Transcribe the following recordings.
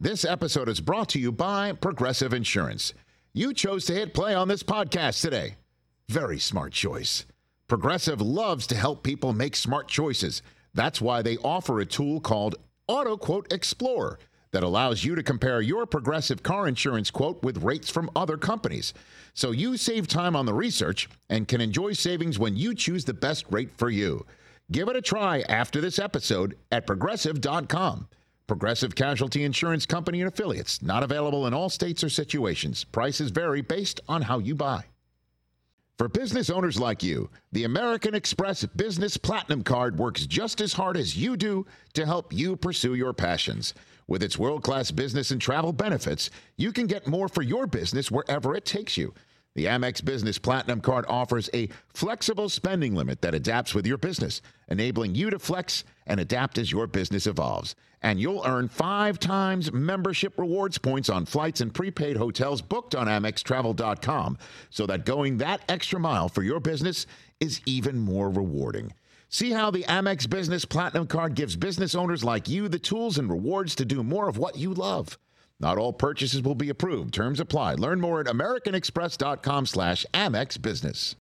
This episode is brought to you by Progressive Insurance. You chose to hit play on this podcast today. Very smart choice. Progressive loves to help people make smart choices. That's why they offer a tool called AutoQuote Explorer that allows you to compare your Progressive car insurance quote with rates from other companies. So you save time on the research and can enjoy savings when you choose the best rate for you. Give it a try after this episode at Progressive.com. Progressive Casualty Insurance Company and Affiliates. Not available in all states or situations. Prices vary based on how you buy. For business owners like you, the American Express Business Platinum Card works just as hard as you do to help you pursue your passions. With its world-class business and travel benefits, you can get more for your business wherever it takes you. The Amex Business Platinum Card offers a flexible spending limit that adapts with your business, enabling you to flex and adapt as your business evolves. And you'll earn 5 times membership rewards points on flights and prepaid hotels booked on AmexTravel.com, so that going that extra mile for your business is even more rewarding. See how the Amex Business Platinum Card gives business owners like you the tools and rewards to do more of what you love. Not all purchases will be approved. Terms apply. Learn more at americanexpress.com/Amex Business.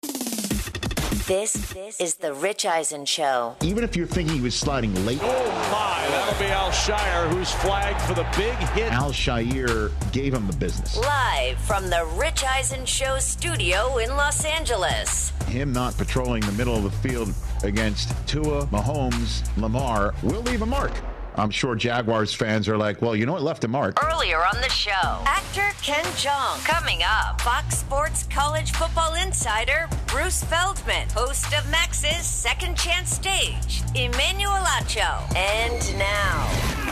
This is the Rich Eisen Show. Even if you're thinking he was sliding late. Oh, my. That'll be Al Shire, who's flagged for the big hit. Al Shire gave him the business. Live from the Rich Eisen Show studio in Los Angeles. Him not patrolling the middle of the field against Tua, Mahomes, Lamar will leave a mark. I'm sure Jaguars fans are like, well, you know, it left a mark. Earlier on the show, actor Ken Jeong. Coming up, Fox Sports college football insider Bruce Feldman, host of Max's Second Chance Stage, Emmanuel Acho. And now,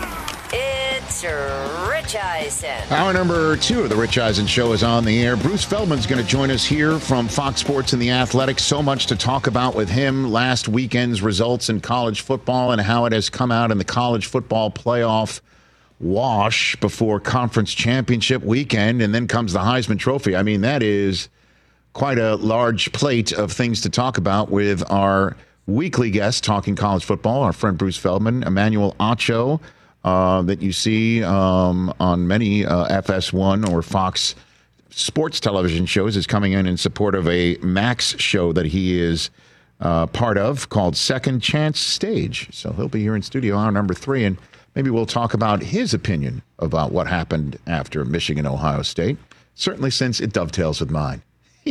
it's Rich Eisen. Hour number 2 of the Rich Eisen Show is on the air. Bruce Feldman's going to join us here from Fox Sports and The Athletic. So much to talk about with him. Last weekend's results in college football and how it has come out in the college football playoff wash before conference championship weekend. And then comes the Heisman Trophy. I mean, that is quite a large plate of things to talk about with our weekly guest talking college football, our friend Bruce Feldman, Emmanuel Acho. That you see on many FS1 or Fox sports television shows is coming in support of a Max show that he is part of called Second Chance Stage. So he'll be here in studio hour number 3, and maybe we'll talk about his opinion about what happened after Michigan, Ohio State, certainly since it dovetails with mine.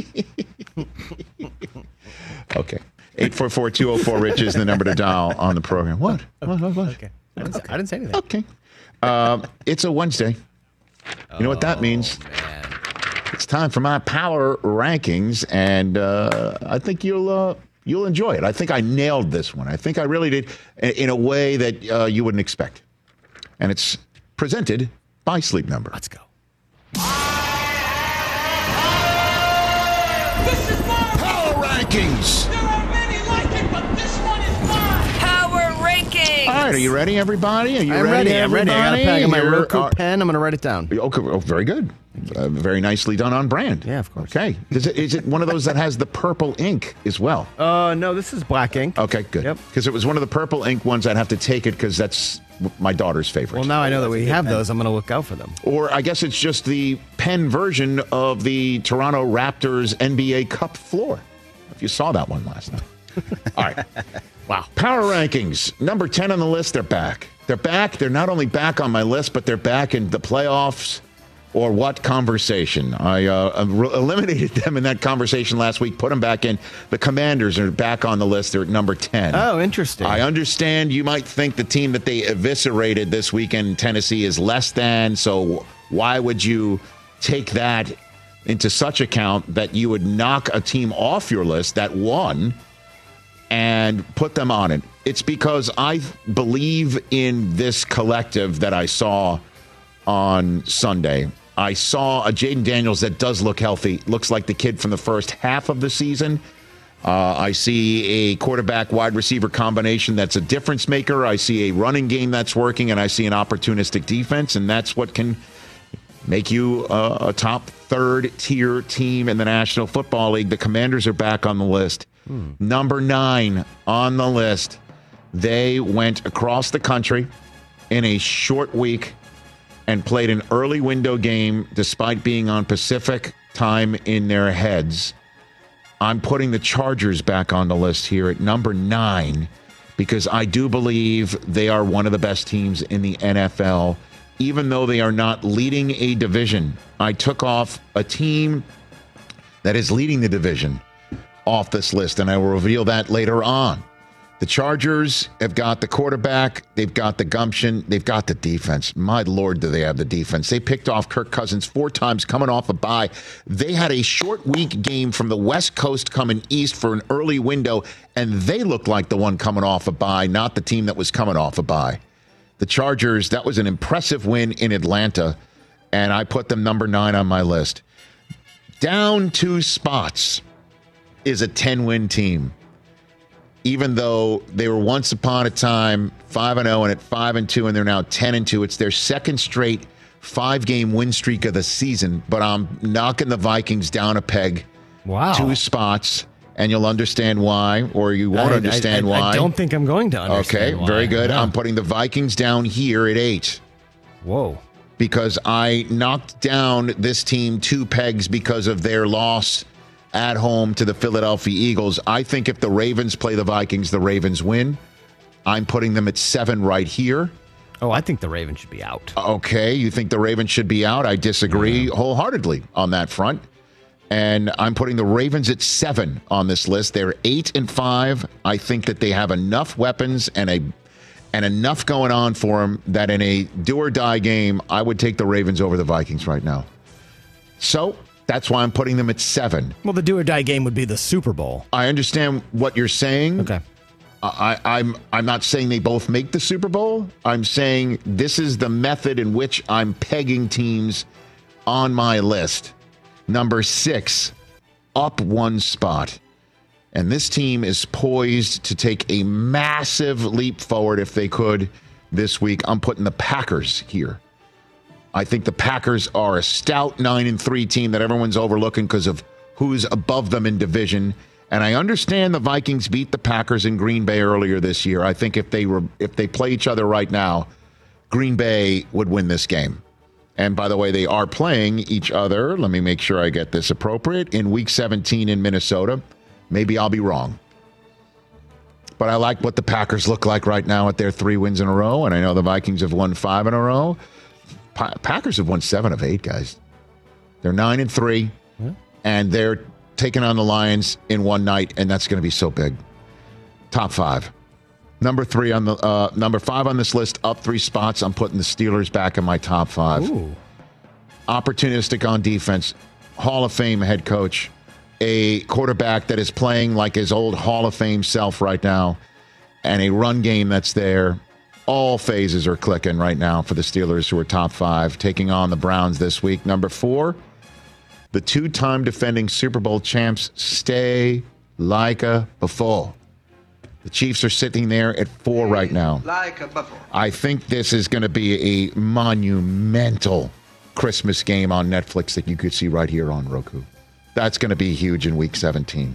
Okay. 844-204-RICH is the number to dial on the program. What? Okay. I didn't say anything. Okay. It's a Wednesday. You know what that means? Man. It's time for my power rankings, and I think you'll enjoy it. I think I nailed this one. I think I really did in a way that you wouldn't expect. And it's presented by Sleep Number. Let's go. This is my Power rankings. There are many like it, but this one is mine. Power Rankings. All right, are you ready, everybody? Are you I'm ready. I'm ready. I got a pack of my Here Roku are- pen. I'm going to write it down. Okay, oh, very good. Very nicely done on brand. Yeah, of course. Okay. Is it one of those that has the purple ink as well? No, this is black ink. Okay, good. Yep. Because it was one of the purple ink ones. I'd have to take it because that's my daughter's favorite. Well, now I know that we have those. I'm going to look out for them. Or I guess it's just the pen version of the Toronto Raptors NBA Cup floor. If you saw that one last night. All right. Wow. Power rankings. Number 10 on the list, they're back. They're back. They're not only back on my list, but they're back in the playoffs or what conversation. I eliminated them in that conversation last week, put them back in. The Commanders are back on the list. They're at number 10. Oh, interesting. I understand you might think the team that they eviscerated this weekend, Tennessee, is less than. So why would you take that into such account that you would knock a team off your list that won and put them on it? It's because I believe in this collective that I saw on Sunday. I saw a Jaden Daniels that does look healthy. Looks like the kid from the first half of the season. I see a quarterback wide receiver combination that's a difference maker. I see a running game that's working, and I see an opportunistic defense, and that's what can make you a top third tier team in the National Football League. The Commanders are back on the list. Number 9 on the list. They went across the country in a short week and played an early window game despite being on Pacific time in their heads. I'm putting the Chargers back on the list here at number 9 because I do believe they are one of the best teams in the NFL, even though they are not leading a division. I took off a team that is leading the division off this list, and I will reveal that later on. The Chargers have got the quarterback. They've got the gumption. They've got the defense. My Lord, do they have the defense. They picked off Kirk Cousins 4 times coming off a bye. They had a short week game from the West Coast coming east for an early window, and they looked like the one coming off a bye, not the team that was coming off a bye. The Chargers, that was an impressive win in Atlanta, and I put them number 9 on my list. Down 2 spots is a 10-win team. Even though they were once upon a time 5-0 and at 5-2, and they're now 10-2. It's their second straight 5-game win streak of the season. But I'm knocking the Vikings down a peg. Wow. 2 spots, and you'll understand why, or you won't understand why. I don't think I'm going to understand why. Okay, very good. Yeah. I'm putting the Vikings down here at 8. Whoa. Because I knocked down this team 2 pegs because of their loss at home to the Philadelphia Eagles. I think if the Ravens play the Vikings, the Ravens win. I'm putting them at 7 right here. Oh, I think the Ravens should be out. Okay, you think the Ravens should be out? I disagree wholeheartedly on that front. And I'm putting the Ravens at 7 on this list. They're 8-5. I think that they have enough weapons and enough going on for them that in a do-or-die game, I would take the Ravens over the Vikings right now. So that's why I'm putting them at 7. Well, the do-or-die game would be the Super Bowl. I understand what you're saying. Okay. I'm not saying they both make the Super Bowl. I'm saying this is the method in which I'm pegging teams on my list. Number 6, up 1 spot. And this team is poised to take a massive leap forward if they could this week. I'm putting the Packers here. I think the Packers are a stout 9-3 team that everyone's overlooking because of who's above them in division. And I understand the Vikings beat the Packers in Green Bay earlier this year. I think if they play each other right now, Green Bay would win this game. And by the way, they are playing each other. Let me make sure I get this appropriate. In Week 17 in Minnesota. Maybe I'll be wrong. But I like what the Packers look like right now at their 3 wins in a row. And I know the Vikings have won 5 in a row. Packers have won 7 of 8, guys. They're 9-3, and they're taking on the Lions in one night, and that's going to be so big. Top 5. Number 5 on this list, up 3 spots. I'm putting the Steelers back in my top 5. Ooh. Opportunistic on defense, Hall of Fame head coach, a quarterback that is playing like his old Hall of Fame self right now, and a run game that's there. All phases are clicking right now for the Steelers, who are top 5, taking on the Browns this week. Number 4, the 2-time defending Super Bowl champs stay like a buffalo. The Chiefs are sitting there at 4 right now. Like a buffalo. I think this is going to be a monumental Christmas game on Netflix that you could see right here on Roku. That's going to be huge in Week 17.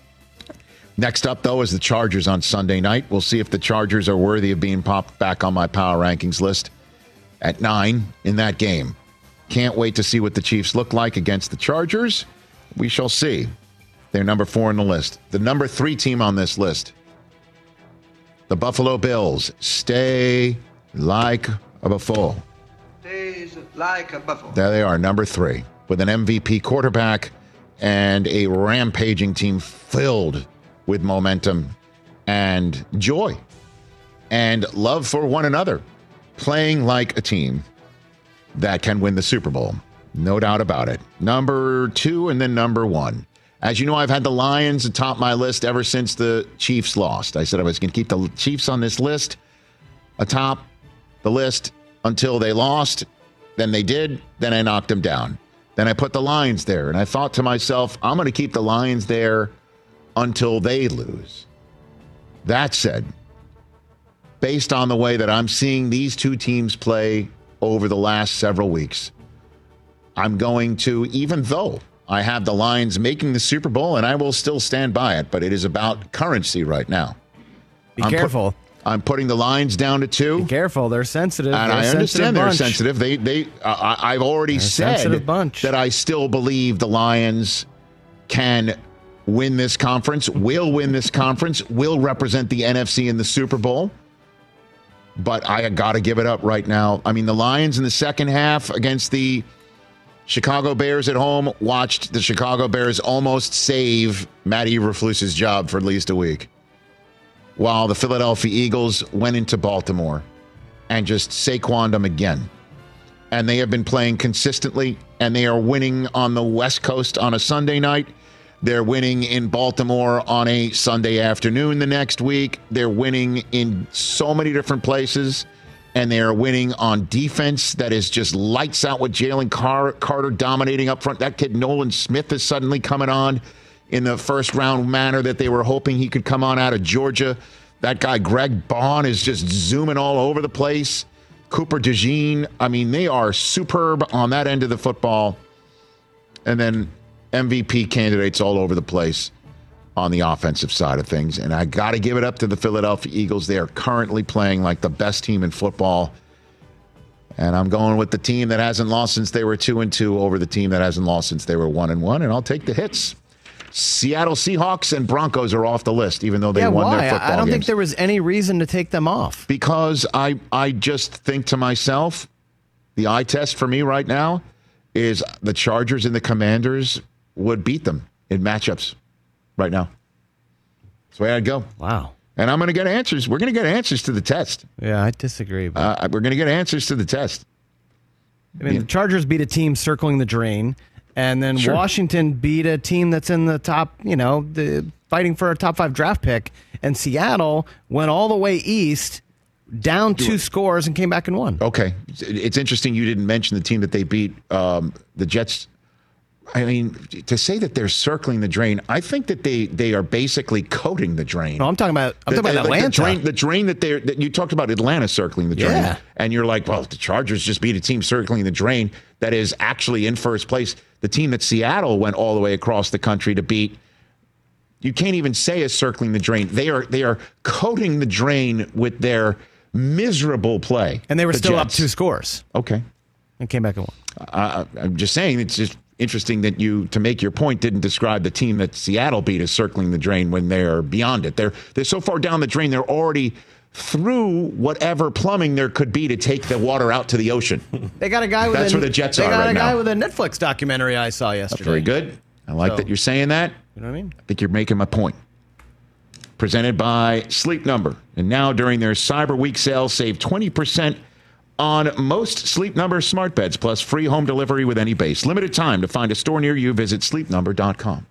Next up, though, is the Chargers on Sunday night. We'll see if the Chargers are worthy of being popped back on my power rankings list at 9 in that game. Can't wait to see what the Chiefs look like against the Chargers. We shall see. They're number 4 on the list. The number 3 team on this list, the Buffalo Bills, stay like a buffalo. Stays like a buffalo. There they are, number 3, with an MVP quarterback and a rampaging team filled with momentum and joy and love for one another, playing like a team that can win the Super Bowl. No doubt about it. Number 2 and then number 1. As you know, I've had the Lions atop my list ever since the Chiefs lost. I said I was going to keep the Chiefs on this list atop the list until they lost. Then they did. Then I knocked them down. Then I put the Lions there. And I thought to myself, I'm going to keep the Lions there until they lose. That said, based on the way that I'm seeing these 2 teams play over the last several weeks, I'm going to, even though I have the Lions making the Super Bowl, and I will still stand by it, but it is about currency right now. Be careful. I'm putting the Lions down to 2. Be careful, they're sensitive. And I understand they're sensitive. I've already said that I still believe the Lions can win this conference, will win this conference, will represent the NFC in the Super Bowl. But I got to give it up right now. I mean, the Lions in the second half against the Chicago Bears at home watched the Chicago Bears almost save Matt Eberflus's job for at least a week, while the Philadelphia Eagles went into Baltimore and just Saquoned them again. And they have been playing consistently, and they are winning on the West Coast on a Sunday night. They're winning in Baltimore on a Sunday afternoon the next week. They're winning in so many different places, and they are winning on defense that is just lights out with Jalen Carter dominating up front. That kid Nolan Smith is suddenly coming on in the first round manner that they were hoping he could come on out of Georgia. That guy Greg Bond is just zooming all over the place. Cooper DeJean, I mean, they are superb on that end of the football. And then MVP candidates all over the place on the offensive side of things. And I got to give it up to the Philadelphia Eagles. They are currently playing like the best team in football. And I'm going with the team that hasn't lost since they were 2-2 over the team that hasn't lost since they were 1-1. And I'll take the hits. Seattle Seahawks and Broncos are off the list, even though they won their football games. I don't think there was any reason to take them off. Because I just think to myself, the eye test for me right now is the Chargers and the Commanders would beat them in matchups right now. That's the way I'd go. Wow. And I'm going to get answers. We're going to get answers to the test. Yeah, I disagree. But we're going to get answers to the test. I mean, the Chargers beat a team circling the drain, and then Washington beat a team that's in the top, fighting for a top 5 draft pick, and Seattle went all the way east, down 2 scores, and came back and won. Okay. It's interesting you didn't mention the team that they beat, the Jets. I mean, to say that they're circling the drain, I think that they are basically coating the drain. No, I'm talking about Atlanta. The drain that you talked about Atlanta circling the drain. And you're like, well, the Chargers just beat a team circling the drain that is actually in first place. The team that Seattle went all the way across the country to beat, you can't even say is circling the drain. They are coating the drain with their miserable play. And they were still Jets. up 2 scores. Okay. And came back and won. I'm just saying, it's just interesting that you, to make your point, didn't describe the team that Seattle beat as circling the drain when they're beyond it. They're so far down the drain, they're already through whatever plumbing there could be to take the water out to the ocean. They got a guy with That's where the Jets are right now. They got a guy with a Netflix documentary I saw yesterday. Very good. I like that you're saying that. You know what I mean? I think you're making my point. Presented by Sleep Number. And now during their Cyber Week sale, save 20% on most Sleep Number smart beds, plus free home delivery with any base. Limited time. To find a store near you, visit sleepnumber.com.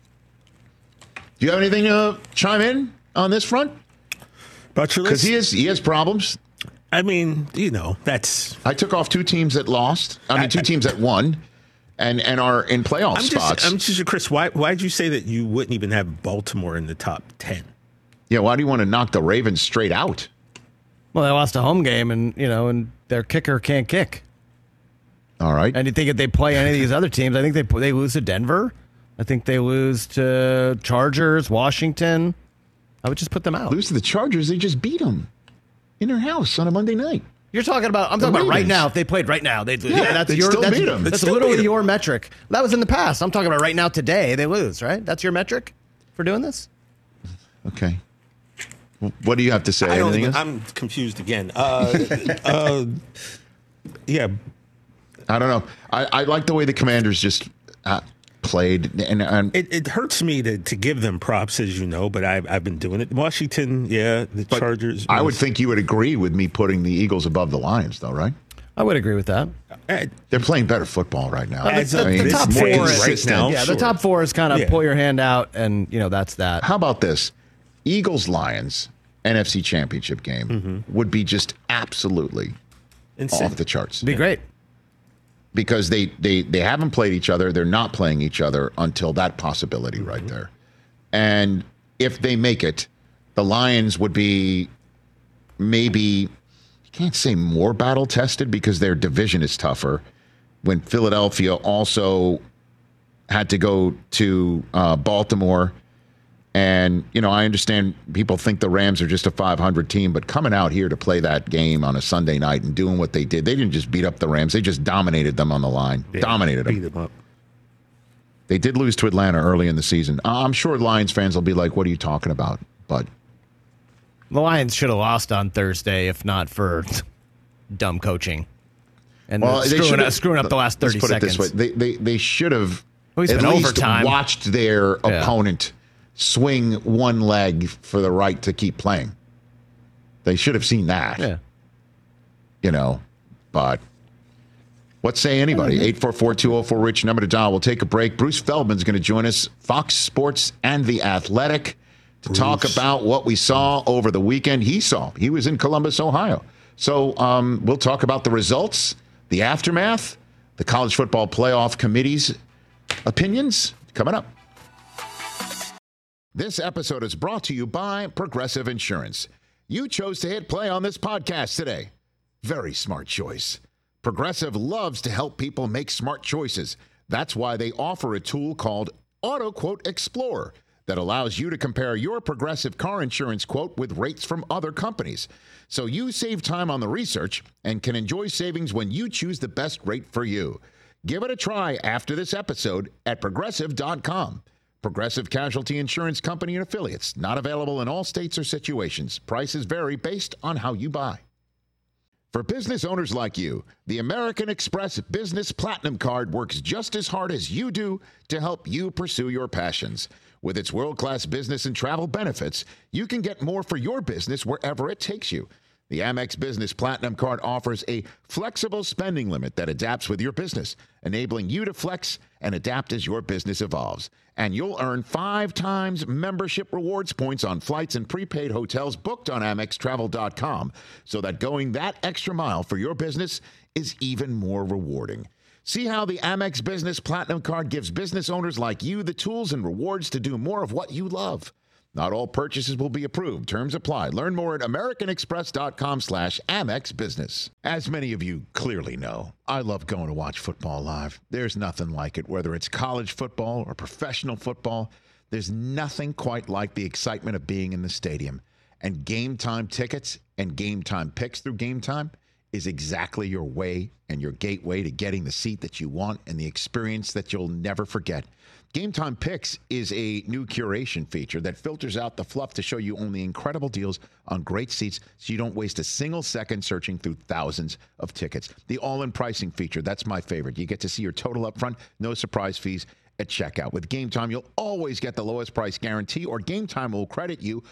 Do you have anything to chime in on this front? About your list? Because he has problems. I mean, that's... I took off 2 teams that lost. 2 teams that won and are in playoff spots. I'm just, Chris, why did you say that you wouldn't even have Baltimore in the top 10? Yeah, why do you want to knock the Ravens straight out? Well, they lost a home game, and their kicker can't kick. All right. And you think if they play any of these other teams, I think they lose to Denver. I think they lose to Chargers, Washington. I would just put them out. Lose to the Chargers? They just beat them in their house on a Monday night. I'm talking about right now. If they played right now, they'd lose. Yeah, they'd still beat them. That's literally your metric. That was in the past. I'm talking about right now, today, they lose, right? That's your metric for doing this? Okay. What do you have to say? I'm confused again. Yeah. I don't know. I like the way the Commanders just played. And it hurts me to give them props, as you know, but I've been doing it. Washington, the Chargers. I would think you would agree with me putting the Eagles above the Lions, though, right? I would agree with that. They're playing better football right now. The top 4 right now. Yeah, the top 4 is kind of pull your hand out, and that's that. How about this? Eagles-Lions NFC Championship game would be just absolutely insane. Off the charts. It'd be great. Because they haven't played each other. They're not playing each other until that possibility right there. And if they make it, the Lions would be maybe, you can't say more battle-tested because their division is tougher. When Philadelphia also had to go to Baltimore And, I understand people think the Rams are just a 500 team, but coming out here to play that game on a Sunday night and doing what they did, they didn't just beat up the Rams. They just dominated them on the line. Yeah, dominated them. Beat them up. They did lose to Atlanta early in the season. I'm sure Lions fans will be like, what are you talking about? But the Lions should have lost on Thursday if not for dumb coaching. And screwing up the last 30 seconds. Let's put it this way. They should have at least overtime. Watched their opponent swing one leg for the right to keep playing. They should have seen that. Yeah. But what say anybody? 844-204-RICH, number to dial. We'll take a break. Bruce Feldman's going to join us, Fox Sports and The Athletic, to talk about what we saw over the weekend. He was in Columbus, Ohio. So we'll talk about the results, the aftermath, the college football playoff committee's opinions coming up. This episode is brought to you by Progressive Insurance. You chose to hit play on this podcast today. Very smart choice. Progressive loves to help people make smart choices. That's why they offer a tool called AutoQuote Explorer that allows you to compare your Progressive car insurance quote with rates from other companies. So you save time on the research and can enjoy savings when you choose the best rate for you. Give it a try after this episode at Progressive.com. Progressive Casualty Insurance Company and Affiliates. Not available in all states or situations. Prices vary based on how you buy. For business owners like you, the American Express Business Platinum Card works just as hard as you do to help you pursue your passions. With its world-class business and travel benefits, you can get more for your business wherever it takes you. The Amex Business Platinum Card offers a flexible spending limit that adapts with your business, enabling you to flex and adapt as your business evolves. And you'll earn 5 times membership rewards points on flights and prepaid hotels booked on AmexTravel.com, so that going that extra mile for your business is even more rewarding. See how the Amex Business Platinum Card gives business owners like you the tools and rewards to do more of what you love. Not all purchases will be approved. Terms apply. Learn more at americanexpress.com/AmexBusiness. As many of you clearly know, I love going to watch football live. There's nothing like it, whether it's college football or professional football. There's nothing quite like the excitement of being in the stadium. And Game Time tickets and Game Time picks through Game Time is exactly your way and your gateway to getting the seat that you want and the experience that you'll never forget. Game Time Picks is a new curation feature that filters out the fluff to show you only incredible deals on great seats so you don't waste a single second searching through thousands of tickets. The all-in pricing feature, that's my favorite. You get to see your total up front, no surprise fees at checkout. With Game Time, you'll always get the lowest price guarantee, or Game Time will credit you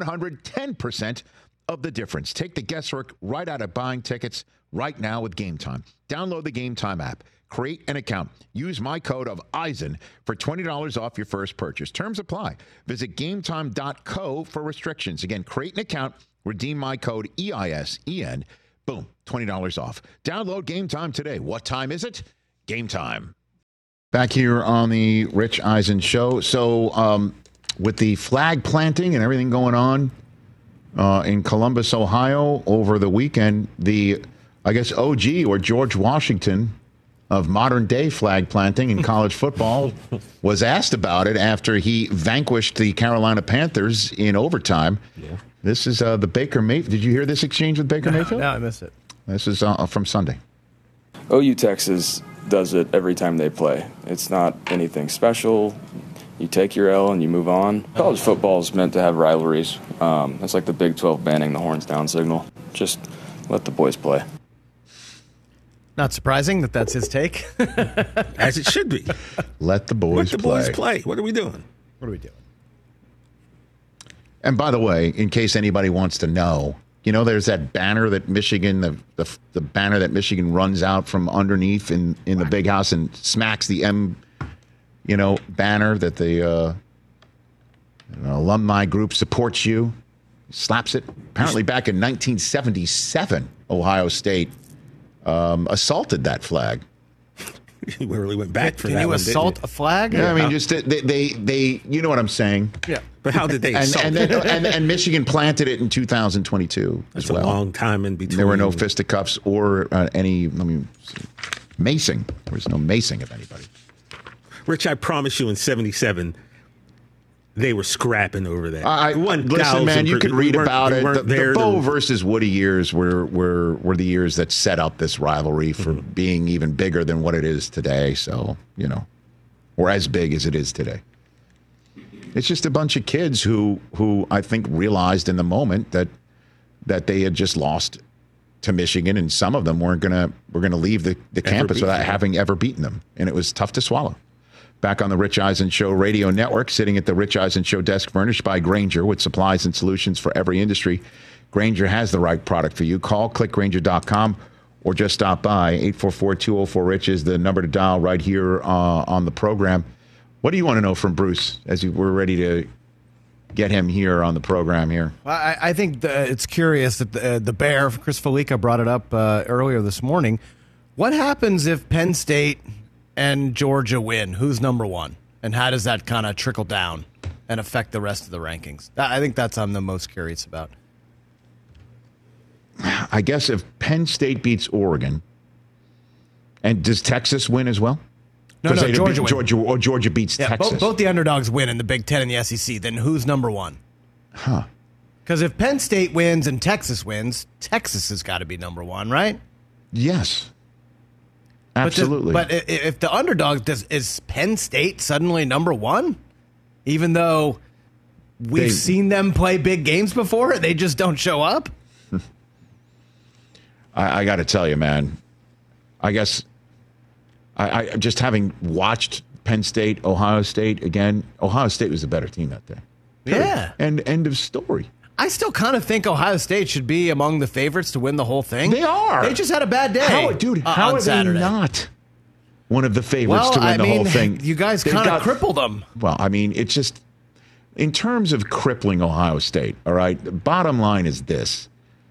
110% of the difference. Take the guesswork right out of buying tickets right now with Game Time. Download the Game Time app. Create an account. Use my code of Eisen for $20 off your first purchase. Terms apply. Visit GameTime.co for restrictions. Again, create an account. Redeem my code EISEN. Boom, $20 off. Download Game Time today. What time is it? Game Time. Back here on the Rich Eisen Show. So with the flag planting and everything going on in Columbus, Ohio over the weekend, the, I guess, OG or George Washington of modern day flag planting in college football was asked about it after he vanquished the Carolina Panthers in overtime. Yeah. This is the Baker Mayfield. Did you hear this exchange with Baker Mayfield? No, I missed it. This is from Sunday. OU Texas does it every time they play. It's not anything special. You take your L and you move on. College football is meant to have rivalries. It's like the Big 12 banning the horns down signal. Just let the boys play. Not surprising that that's his take. As it should be. Let the boys play. What are we doing? And by the way, in case anybody wants to know, there's that banner that Michigan, the banner that Michigan runs out from underneath in the big house and smacks the M, banner that the alumni group supports you, slaps it. Apparently back in 1977, Ohio State assaulted that flag. You really went back for that. Can you one, assault a flag? Yeah, I mean, just they you know what I'm saying? Yeah. But how did they assault and Michigan planted it in 2022 That's as well. a long time in between. There were no fisticuffs or any macing. There was no macing of anybody. Rich, I promise you in 77, they were scrapping over that. Listen, man, you could read about it. The Bo versus Woody years were the years that set up this rivalry for being even bigger than what it is today. So, or as big as it is today. It's just a bunch of kids who I think realized in the moment that they had just lost to Michigan, and some of them were gonna leave the campus without having ever beaten them, and it was tough to swallow. Back on the Rich Eisen Show radio network, sitting at the Rich Eisen Show desk, furnished by Grainger with supplies and solutions for every industry. Grainger has the right product for you. Call clickgrainger.com or just stop by. 844-204-RICH is the number to dial right here on the program. What do you want to know from Bruce as we're ready to get him here on the program here? I think it's curious that the Bear, Chris Felica, brought it up earlier this morning. What happens if Penn State and Georgia win? Who's number one? And how does that kind of trickle down and affect the rest of the rankings? I think that's I'm the most curious about. I guess if Penn State beats Oregon, and does Texas win as well? No, Georgia beats Texas. Both the underdogs win in the Big Ten and the SEC. Then who's number one? Huh. Because if Penn State wins and Texas wins, Texas has got to be number one, right? Yes. Absolutely. But if the underdog is Penn State suddenly number one, even though we've seen them play big games before, they just don't show up. I got to tell you, man. I guess I just having watched Penn State, Ohio State again. Ohio State was the better team that day. Yeah. And end of story. I still kind of think Ohio State should be among the favorites to win the whole thing. They are. They just had a bad day. How are Saturday. They not one of the favorites to win the whole thing? You guys kind of crippled them. Well, I mean, it's just in terms of crippling Ohio State, all right, the bottom line is this.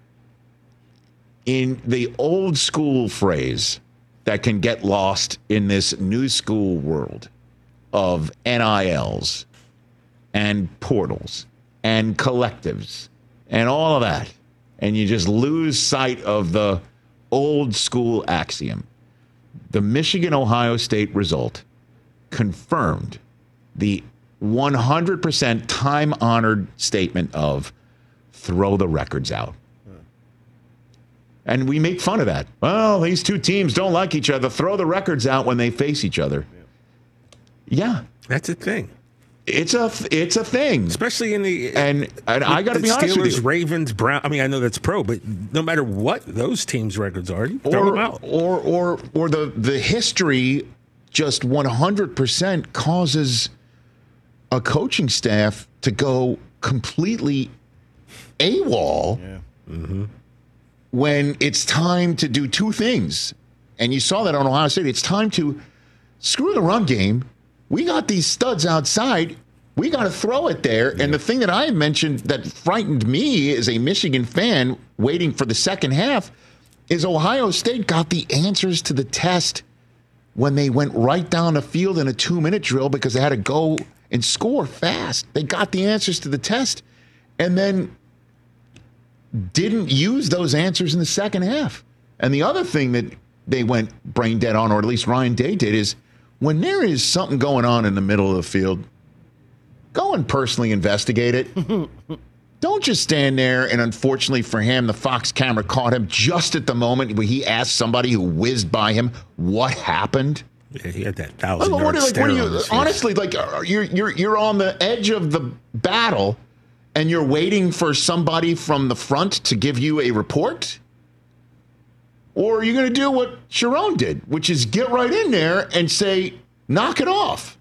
In the old school phrase that can get lost in this new school world of NILs and portals and collectives and all of that, and you just lose sight of the old school axiom. The Michigan-Ohio State result confirmed the 100% time-honored statement of throw the records out. And we make fun of that. Well, these two teams don't like each other. Throw the records out when they face each other. Yeah. That's a thing. It's a thing, especially in the and I got to be honest with you. Steelers, Ravens, Brown. I mean, I know that's pro, but no matter what those teams' records are, you throw them out. Or the history just 100% causes a coaching staff to go completely AWOL. Yeah. Mm-hmm. When it's time to do two things, and you saw that on Ohio State. It's time to screw the run game. We got these studs outside. We got to throw it there. Yeah. And the thing that I mentioned that frightened me as a Michigan fan waiting for the second half is Ohio State got the answers to the test when they went right down the field in a 2-minute drill because they had to go and score fast. They got the answers to the test and then didn't use those answers in the second half. And the other thing that they went brain dead on, or at least Ryan Day did, is when there is something going on in the middle of the field, go and personally investigate it. Don't just stand there and, unfortunately for him, the Fox camera caught him just at the moment where he asked somebody who whizzed by him what happened. Yeah, he had that 1,000-yard stare. Honestly, like you're on the edge of the battle and you're waiting for somebody from the front to give you a report? Or are you going to do what Sharon did, which is get right in there and say, knock it off?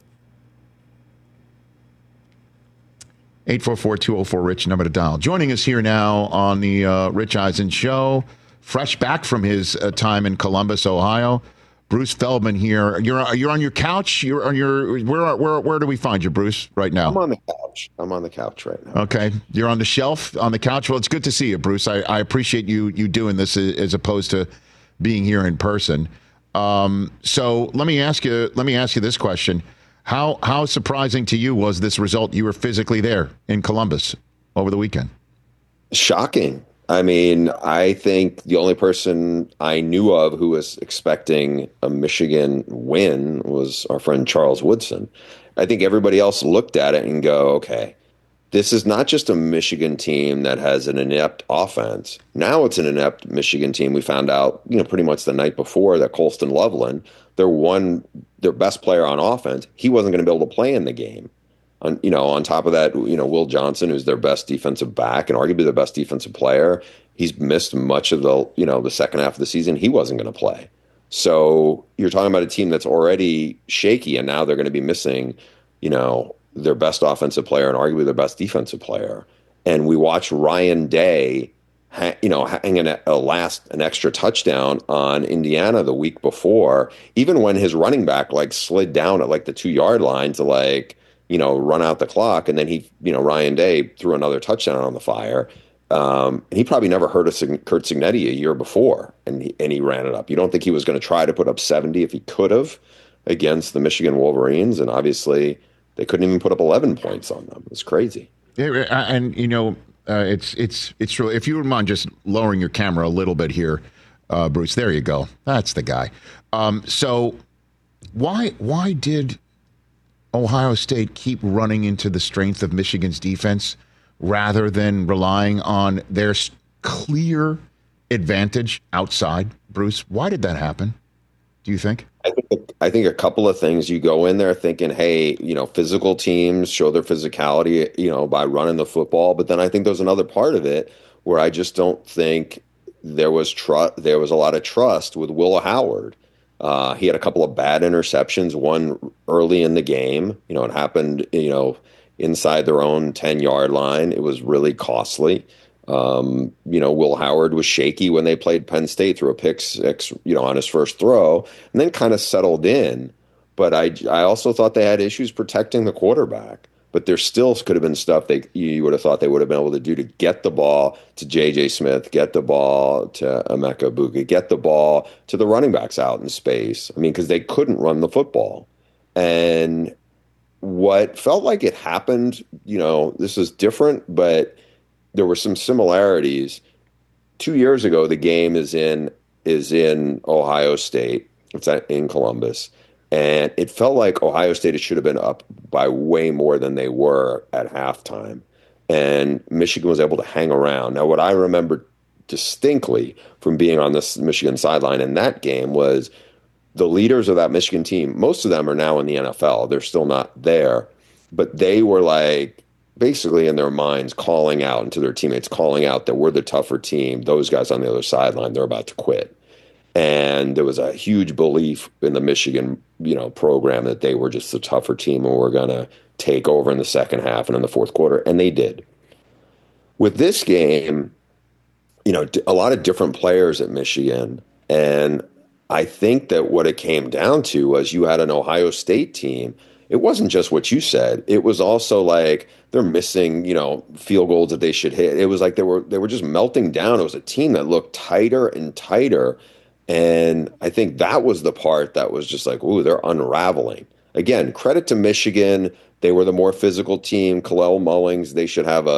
844-204-RICH, number to dial. Joining us here now on the Rich Eisen Show, fresh back from his time in Columbus, Ohio, Bruce Feldman here. You're on your couch. You're on your where do we find you, Bruce, right now? I'm on the couch. I'm on the couch right now. Okay, you're on the shelf on the couch. Well, it's good to see you, Bruce. I appreciate you doing this as opposed to being here in person. So let me ask you this question: How surprising to you was this result? You were physically there in Columbus over the weekend. Shocking. I mean, I think the only person I knew of who was expecting a Michigan win was our friend Charles Woodson. I think everybody else looked at it and go, okay, this is not just a Michigan team that has an inept offense. Now it's an inept Michigan team. We found out, pretty much the night before that Colston Loveland, their best player on offense, he wasn't going to be able to play in the game. On top of that, Will Johnson, who's their best defensive back and arguably their best defensive player, he's missed much of the second half of the season. He wasn't going to play. So you're talking about a team that's already shaky, and now they're going to be missing, their best offensive player and arguably their best defensive player. And we watched Ryan Day, hanging an extra touchdown on Indiana the week before, even when his running back slid down at the 2-yard line to run out the clock. And then Ryan Day threw another touchdown on the fire. And he probably never heard of Curt Cignetti a year before, and he ran it up. You don't think he was going to try to put up 70 if he could have against the Michigan Wolverines? And obviously they couldn't even put up 11 points on them. It's crazy. Yeah, and it's really, if you wouldn't mind just lowering your camera a little bit here, Bruce. There you go. That's the guy. So why did Ohio State keep running into the strength of Michigan's defense rather than relying on their clear advantage outside? Bruce, why did that happen, do you think? I think a couple of things. You go in there thinking, hey, physical teams show their physicality, by running the football. But then I think there's another part of it where I just don't think there was a lot of trust with Will Howard. He had a couple of bad interceptions, one early in the game. It happened, inside their own 10-yard line. It was really costly. Will Howard was shaky when they played Penn State, threw a pick six, on his first throw, and then kind of settled in. But I also thought they had issues protecting the quarterback. But there still could have been stuff you would have thought they would have been able to do to get the ball to J.J. Smith, get the ball to Emeka Egbuka, get the ball to the running backs out in space. I mean, because they couldn't run the football. And what felt like it happened, this is different, but there were some similarities. 2 years ago, the game is in Ohio State. It's in Columbus. And it felt like Ohio State should have been up by way more than they were at halftime. And Michigan was able to hang around. Now, what I remember distinctly from being on this Michigan sideline in that game was the leaders of that Michigan team, most of them are now in the NFL. They're still not there. But they were basically in their minds calling out, and to their teammates calling out that we're the tougher team. Those guys on the other sideline, they're about to quit. And there was a huge belief in the Michigan, program that they were just the tougher team and were going to take over in the second half and in the fourth quarter, and they did. With this game, a lot of different players at Michigan, and I think that what it came down to was you had an Ohio State team. It wasn't just what you said. It was also they're missing, field goals that they should hit. It was they were just melting down. It was a team that looked tighter and tighter. And I think that was the part that was just ooh, they're unraveling. Again, credit to Michigan. They were the more physical team. Kalel Mullings, they should have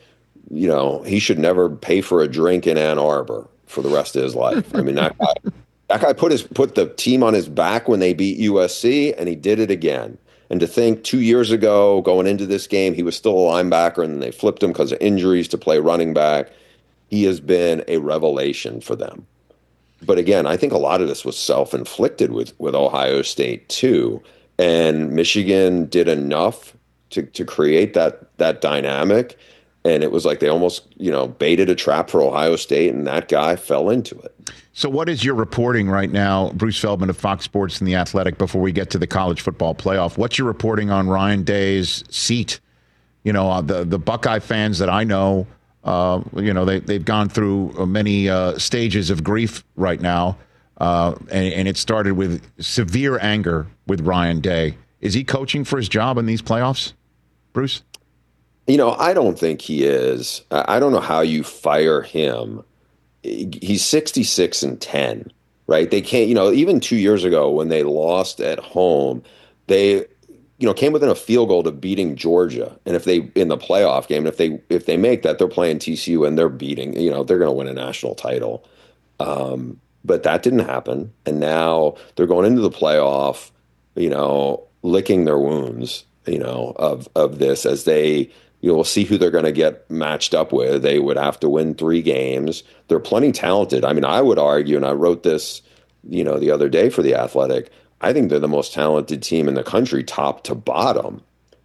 he should never pay for a drink in Ann Arbor for the rest of his life. I mean, that guy put the team on his back when they beat USC, and he did it again. And to think 2 years ago, going into this game, he was still a linebacker, and then they flipped him because of injuries to play running back. He has been a revelation for them. But again, I think a lot of this was self-inflicted with Ohio State too. And Michigan did enough to create that dynamic. And it was they almost, baited a trap for Ohio State, and that guy fell into it. So what is your reporting right now, Bruce Feldman of Fox Sports and The Athletic, before we get to the college football playoff? What's your reporting on Ryan Day's seat? The Buckeye fans that I know, they've gone through many stages of grief right now, and it started with severe anger with Ryan Day. Is he coaching for his job in these playoffs, Bruce? I don't think he is. I don't know how you fire him. He's 66-10, right? They can't, even 2 years ago when they lost at home, they came within a field goal to beating Georgia. And if they in the playoff game, if they make that, they're playing TCU and they're beating, they're going to win a national title. But that didn't happen. And now they're going into the playoff, licking their wounds, of this as they, we'll see who they're going to get matched up with. They would have to win 3 games. They're plenty talented. I mean, I would argue, and I wrote this, the other day for The Athletic, I think they're the most talented team in the country, top to bottom.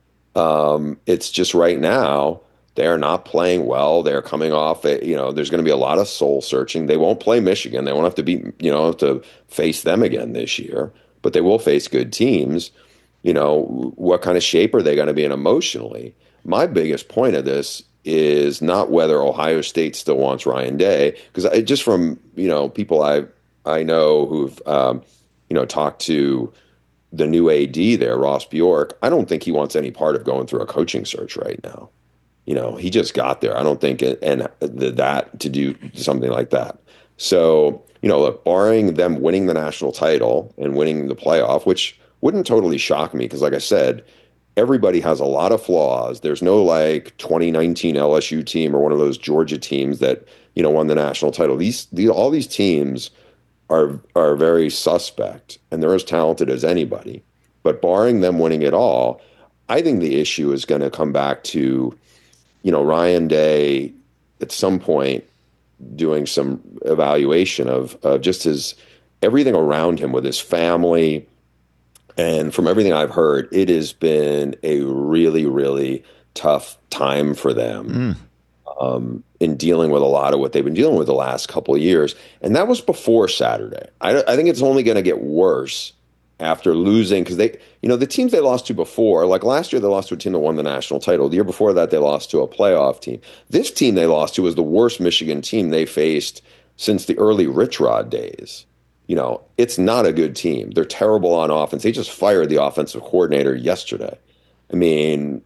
It's just right now, they're not playing well. They're coming off, there's going to be a lot of soul searching. They won't play Michigan. They won't have to to face them again this year, but they will face good teams. What kind of shape are they going to be in emotionally? My biggest point of this is not whether Ohio State still wants Ryan Day, because just from, people I know who've, talked to the new AD there, Ross Bjork, I don't think he wants any part of going through a coaching search right now. He just got there. I don't think that to do something like that. So, look, barring them winning the national title and winning the playoff, which wouldn't totally shock me because, like I said, everybody has a lot of flaws. There's no 2019 LSU team or one of those Georgia teams that, won the national title. All these teams are very suspect, and they're as talented as anybody. But barring them winning it all, I think the issue is going to come back to, Ryan Day at some point doing some evaluation of just everything around him with his family. And from everything I've heard, it has been a really, really tough time for them in dealing with a lot of what they've been dealing with the last couple of years. And that was before Saturday. I think it's only going to get worse after losing, because they, the teams they lost to before, like last year they lost to a team that won the national title. The year before that they lost to a playoff team. This team they lost to was the worst Michigan team they faced since the early Rich Rod days. It's not a good team. They're terrible on offense. They just fired the offensive coordinator yesterday. I mean,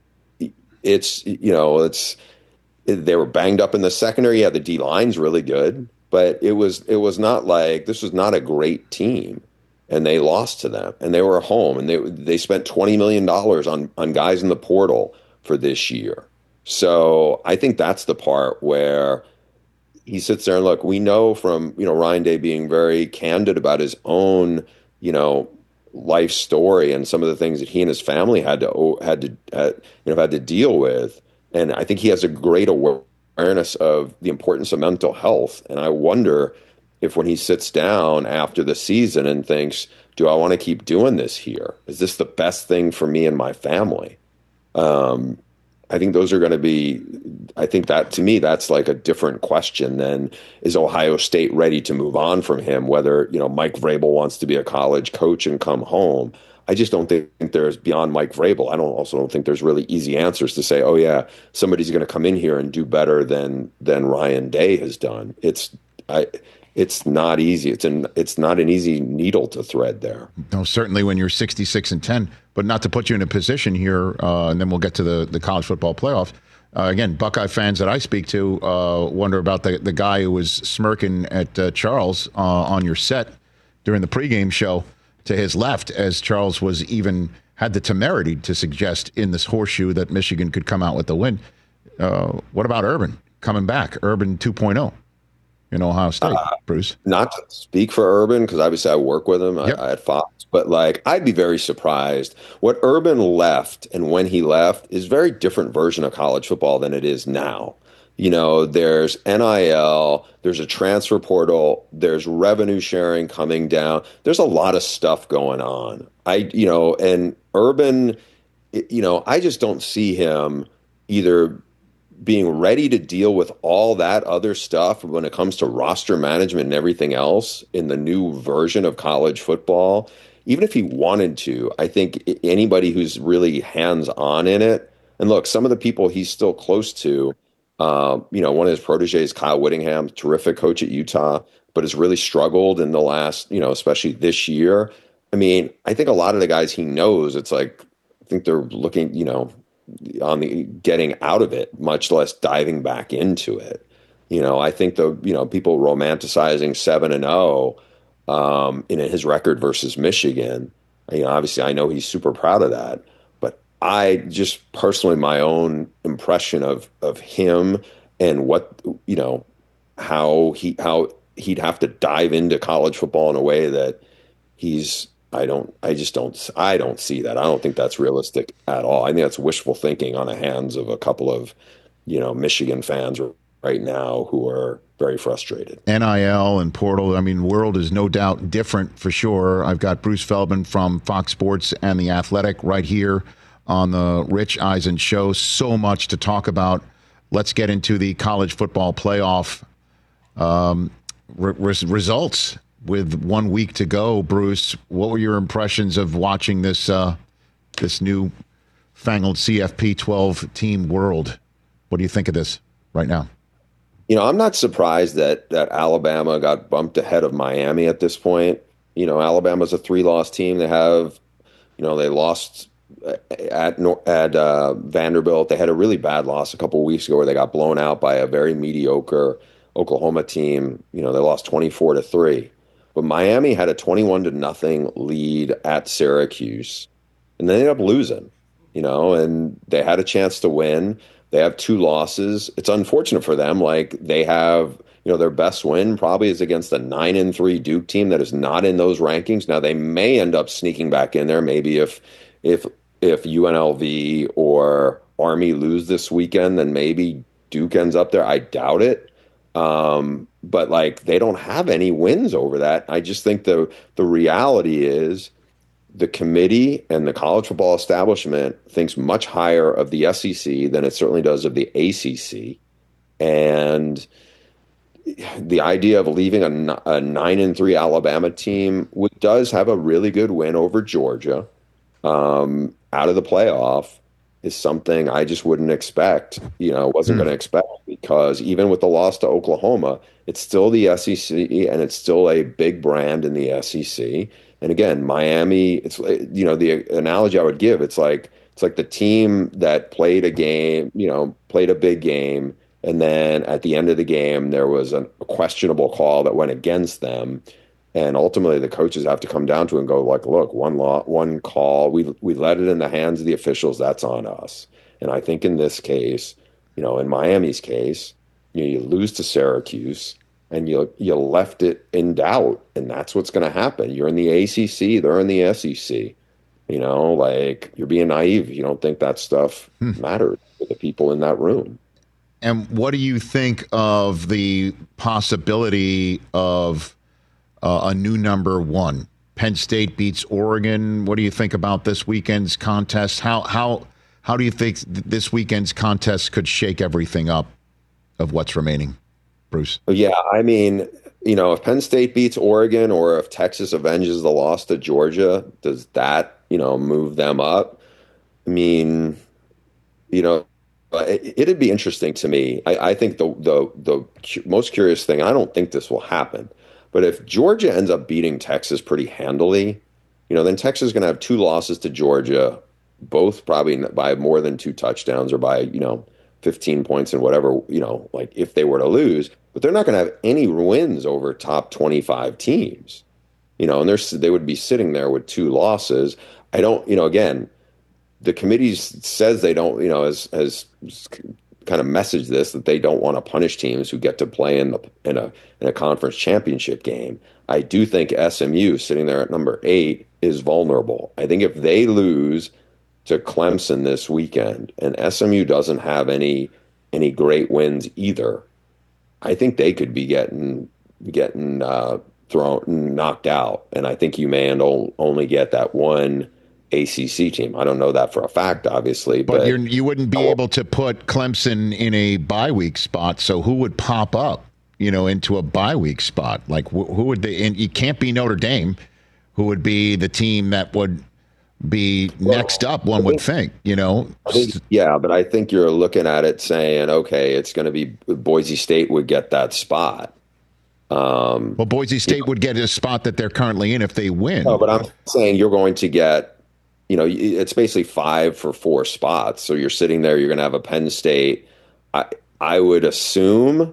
they were banged up in the secondary. Yeah, the D line's really good, but it was not like, this was not a great team, and they lost to them, and they were at home, and they spent $20 million on guys in the portal for this year. So I think that's the part where he sits there and look, we know from, Ryan Day being very candid about his own, life story and some of the things that he and his family had to deal with. And I think he has a great awareness of the importance of mental health. And I wonder if when he sits down after the season and thinks, do I want to keep doing this here? Is this the best thing for me and my family? I think those are going to be, I think that to me, that's like a different question than is Ohio State ready to move on from him, whether, Mike Vrabel wants to be a college coach and come home. I just don't think there's, beyond Mike Vrabel, I don't think there's really easy answers to say, oh yeah, somebody's going to come in here and do better than Ryan Day has done. It's not easy. It's not an easy needle to thread there. No, certainly when you're 66-10, but not to put you in a position here, and then we'll get to the college football playoff. Again, Buckeye fans that I speak to wonder about the guy who was smirking at Charles on your set during the pregame show to his left, as Charles was even had the temerity to suggest in this horseshoe that Michigan could come out with the win. What about Urban coming back? Urban 2.0 in Ohio State, Bruce? Not to speak for Urban, because obviously I work with him at Fox, but I'd be very surprised. What Urban left and when he left is a very different version of college football than it is now. There's NIL, there's a transfer portal, there's revenue sharing coming down. There's a lot of stuff going on. And Urban, I just don't see him either being ready to deal with all that other stuff when it comes to roster management and everything else in the new version of college football. Even if he wanted to, I think anybody who's really hands-on in it, and look, some of the people he's still close to, one of his proteges, Kyle Whittingham, terrific coach at Utah, but has really struggled in the last, especially this year. I mean, I think a lot of the guys he knows, it's like, I think they're looking, on the getting out of it, much less diving back into it. I think people romanticizing 7-0 in his record versus Michigan. Obviously I know he's super proud of that, but I just personally, my own impression of him and what, how he'd have to dive into college football in a way that I don't see that. I don't think that's realistic at all. I think that's wishful thinking on the hands of a couple of, Michigan fans right now who are very frustrated. NIL and portal. I mean, the world is no doubt different for sure. I've got Bruce Feldman from Fox Sports and The Athletic right here on the Rich Eisen Show. So much to talk about. Let's get into the college football playoff results with 1 week to go. Bruce, what were your impressions of watching this this new fangled CFP 12 team world? What do you think of this right now? I'm not surprised that Alabama got bumped ahead of Miami at this point. Alabama's a 3-loss team. They have, they lost at Vanderbilt. They had a really bad loss a couple of weeks ago where they got blown out by a very mediocre Oklahoma team. They lost 24-3. But Miami had a 21-0 lead at Syracuse, and they ended up losing. And they had a chance to win. They have 2 losses. It's unfortunate for them. Like, they have, their best win probably is against a 9-3 Duke team that is not in those rankings. Now, they may end up sneaking back in there. Maybe if UNLV or Army lose this weekend, then maybe Duke ends up there. I doubt it. But like, they don't have any wins over that. I just think the reality is the committee and the college football establishment thinks much higher of the SEC than it certainly does of the ACC. And the idea of leaving a 9-3 Alabama team, which does have a really good win over Georgia, out of the playoff, is something I just wouldn't expect. Wasn't going to expect, because even with the loss to Oklahoma, it's still the SEC and it's still a big brand in the SEC. And again, Miami, it's, the analogy I would give, it's like the team that played a game, played a big game, and then at the end of the game, there was a questionable call that went against them. And ultimately, the coaches have to come down to it and go, like, look, one call, we let it in the hands of the officials. That's on us. And I think in this case, in Miami's case, you lose to Syracuse and you left it in doubt, and that's what's going to happen. You're in the ACC, they're in the SEC. Like, you're being naive if you don't think that stuff matters to the people in that room. And what do you think of the possibility of a new number one? Penn State beats Oregon. What do you think about this weekend's contest? How do you think this weekend's contest could shake everything up of what's remaining, Bruce? Yeah, I mean, if Penn State beats Oregon, or if Texas avenges the loss to Georgia, does that, move them up? I mean, it'd be interesting to me. I think the most curious thing, I don't think this will happen, but if Georgia ends up beating Texas pretty handily, then Texas is going to have 2 losses to Georgia, both probably by more than 2 touchdowns or by, 15 points and whatever, like if they were to lose, but they're not going to have any wins over top 25 teams, and they would be sitting there with 2 losses. I don't, again, the committee says they don't, has kind of messaged this, that they don't want to punish teams who get to play in a conference championship game. I do think SMU, sitting there at number 8, is vulnerable. I think if they lose to Clemson this weekend, and SMU doesn't have any great wins either, I think they could be getting knocked out. And I think you may only get that one ACC team. I don't know that for a fact, obviously, but you wouldn't be able to put Clemson in a bye week spot. So who would pop up, into a bye week spot? Like who would they? And it can't be Notre Dame, who would be the team that would be next up. One would think, Yeah, but I think you're looking at it saying, okay, it's going to be Boise State would get that spot. Well, Boise State would get a spot that they're currently in if they win. No, but I'm saying you're going to get. It's basically 5 for 4 spots. So you're sitting there, you're going to have a Penn State. I would assume,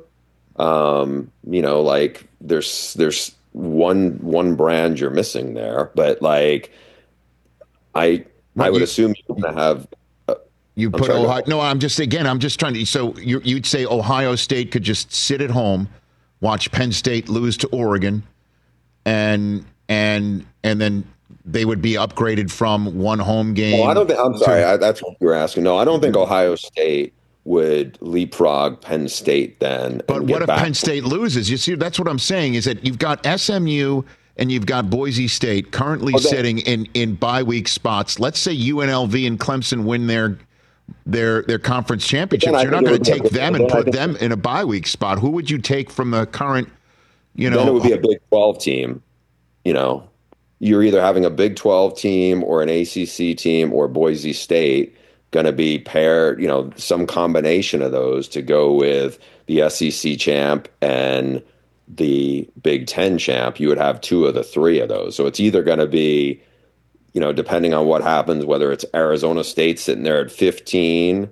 like there's one brand you're missing there, but like I would assume you're going to have. You put Ohio. No, I'm just trying to. So you'd say Ohio State could just sit at home, watch Penn State lose to Oregon, and then they would be upgraded from one home game. Well, I don't think. I'm sorry. That's what you were asking. No, I don't think Ohio State would leapfrog Penn State then. But what if Penn State loses? You see, that's what I'm saying. Is that you've got SMU and you've got Boise State currently sitting in bye week spots. Let's say UNLV and Clemson win their conference championships. You're not going to take them and put them in a bye week spot. Who would you take from the current? Then it would be a Big 12 team. You're either having a Big 12 team or an ACC team or Boise State going to be paired. Some combination of those to go with the SEC champ and the Big 10 champ. You would have two of the three of those. So it's either going to be, depending on what happens, whether it's Arizona State sitting there at 15,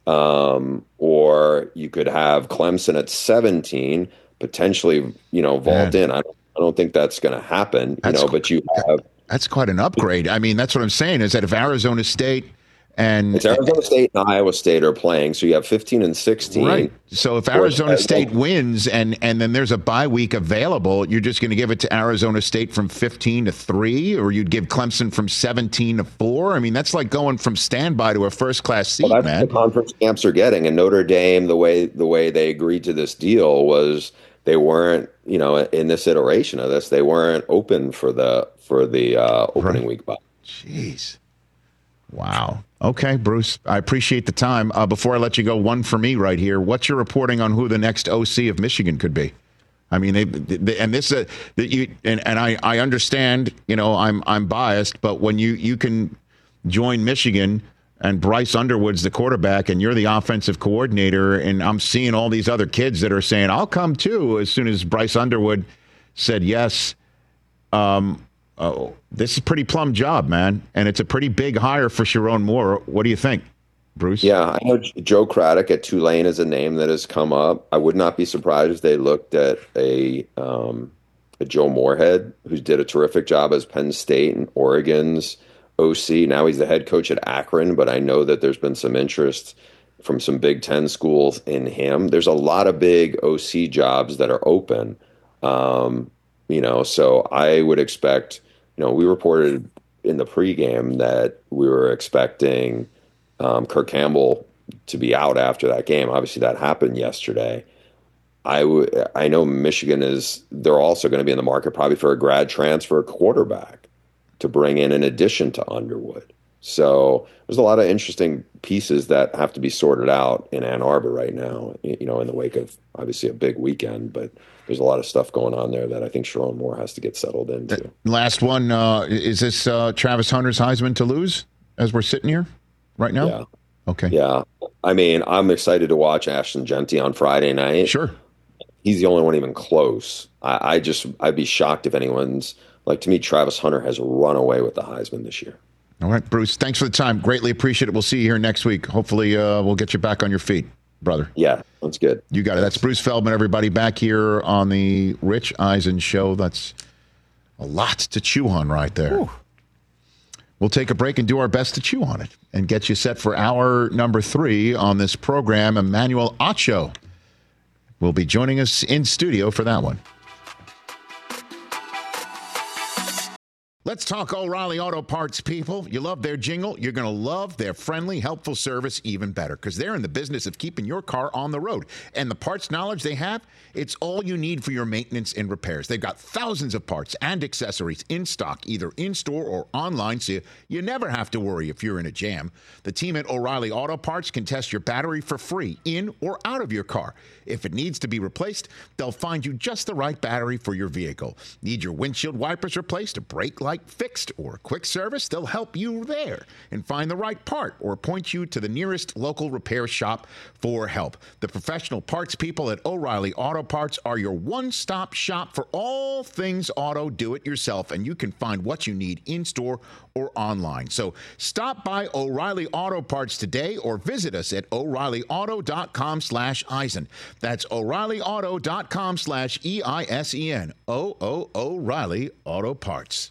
or you could have Clemson at 17, potentially, vault in. I don't think that's going to happen, but you have. That's quite an upgrade. I mean, that's what I'm saying is that if Arizona State and it's Arizona State and Iowa State are playing, so you have 15 and 16. Right. So if Arizona State wins and then there's a bye week available, you're just going to give it to Arizona State from 15 to 3, or you'd give Clemson from 17 to 4. I mean, that's like going from standby to a first class seat, that's man. What the conference camps are getting, and Notre Dame, the way they agreed to this deal was they weren't, in this iteration of this, they weren't open for the opening week bye. Jeez. Wow. Okay, Bruce, I appreciate the time. Before I let you go, one for me right here. What's your reporting on who the next OC of Michigan could be? I mean, I understand, I'm biased, but when you can join Michigan and Bryce Underwood's the quarterback and you're the offensive coordinator, and I'm seeing all these other kids that are saying, I'll come too, as soon as Bryce Underwood said yes. This is a pretty plum job, man, and it's a pretty big hire for Sharon Moore. What do you think, Bruce? Yeah, I know Joe Craddock at Tulane is a name that has come up. I would not be surprised if they looked at a Joe Moorhead, who did a terrific job as Penn State and Oregon's OC. Now he's the head coach at Akron, but I know that there's been some interest from some Big Ten schools in him. There's a lot of big OC jobs that are open, so I would expect. We reported in the pregame that we were expecting Kirk Campbell to be out after that game. Obviously, that happened yesterday. I know Michigan they're also going to be in the market probably for a grad transfer quarterback to bring in addition to Underwood. So there's a lot of interesting pieces that have to be sorted out in Ann Arbor right now, in the wake of obviously a big weekend, but there's a lot of stuff going on there that I think Sharon Moore has to get settled into. Last one, is this Travis Hunter's Heisman to lose as we're sitting here right now? Yeah. Okay. Yeah. I mean, I'm excited to watch Ashton Genty on Friday night. Sure. He's the only one even close. I'd be shocked if anyone's to me, Travis Hunter has run away with the Heisman this year. All right, Bruce, thanks for the time. Greatly appreciate it. We'll see you here next week. Hopefully we'll get you back on your feet, brother. Yeah, that's good. You got it. That's Bruce Feldman, everybody, back here on the Rich Eisen Show. That's a lot to chew on right there. Ooh. We'll take a break and do our best to chew on it and get you set for hour number 3 on this program. Emmanuel Acho will be joining us in studio for that one. Let's talk O'Reilly Auto Parts, people. You love their jingle. You're going to love their friendly, helpful service even better because they're in the business of keeping your car on the road. And the parts knowledge they have, it's all you need for your maintenance and repairs. They've got thousands of parts and accessories in stock, either in-store or online, so you never have to worry if you're in a jam. The team at O'Reilly Auto Parts can test your battery for free in or out of your car. If it needs to be replaced, they'll find you just the right battery for your vehicle. Need your windshield wipers replaced, a brake light fixed, or a quick service? They'll help you there and find the right part or point you to the nearest local repair shop for help. The professional parts people at O'Reilly Auto Parts are your one-stop shop for all things auto do-it-yourself, and you can find what you need in-store or online. So stop by O'Reilly Auto Parts today or visit us at O'ReillyAuto.com/Eisen. That's O'ReillyAuto.com/EISEN. O'Reilly Auto Parts.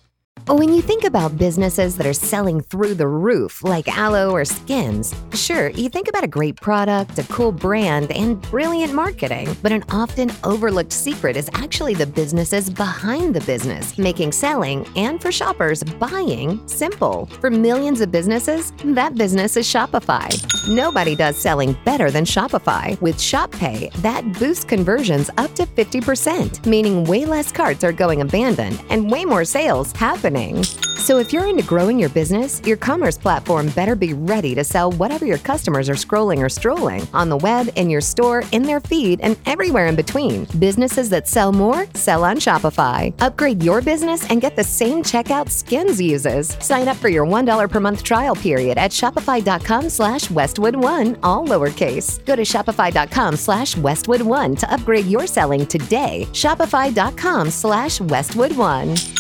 When you think about businesses that are selling through the roof, like aloe or Skins, sure, you think about a great product, a cool brand, and brilliant marketing. But an often overlooked secret is actually the businesses behind the business, making selling and for shoppers, buying simple. For millions of businesses, that business is Shopify. Nobody does selling better than Shopify. With Shop Pay, that boosts conversions up to 50%, meaning way less carts are going abandoned and way more sales happening. So if you're into growing your business, your commerce platform better be ready to sell whatever your customers are scrolling or strolling on the web, in your store, in their feed, and everywhere in between. Businesses that sell more, sell on Shopify. Upgrade your business and get the same checkout Skins uses. Sign up for your $1 per month trial period at shopify.com/Westwood1, all lowercase. Go to shopify.com/Westwood1 to upgrade your selling today. Shopify.com/Westwood1.